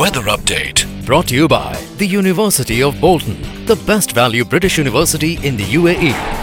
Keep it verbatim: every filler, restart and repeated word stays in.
weather update. Brought to you by the University of Bolton, the best value British university in the U A E.